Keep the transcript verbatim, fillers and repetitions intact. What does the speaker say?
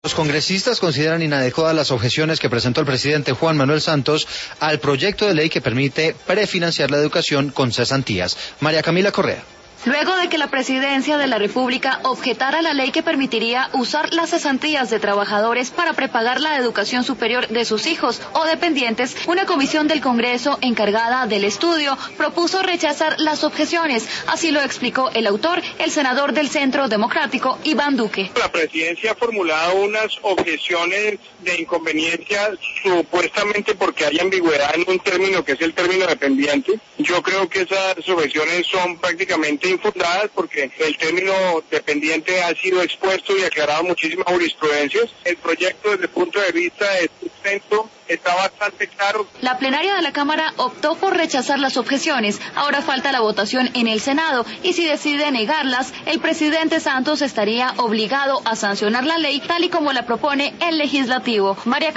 Los congresistas consideran inadecuadas las objeciones que presentó el presidente Juan Manuel Santos al proyecto de ley que permite prefinanciar la educación con cesantías. María Camila Correa. Luego de que la Presidencia de la República objetara la ley que permitiría usar las cesantías de trabajadores para prepagar la educación superior de sus hijos o dependientes, una comisión del Congreso encargada del estudio propuso rechazar las objeciones. Así lo explicó el autor, el senador del Centro Democrático, Iván Duque. La Presidencia ha formulado unas objeciones de inconveniencia supuestamente porque hay ambigüedad en un término que es el término dependiente. Yo creo que esas objeciones son prácticamente infundadas porque el término dependiente ha sido expuesto y aclarado muchísimas jurisprudencias. El proyecto desde el punto de vista de sustento está bastante claro. La plenaria de la Cámara optó por rechazar las objeciones. Ahora falta la votación en el Senado y si decide negarlas, el presidente Santos estaría obligado a sancionar la ley tal y como la propone el legislativo. María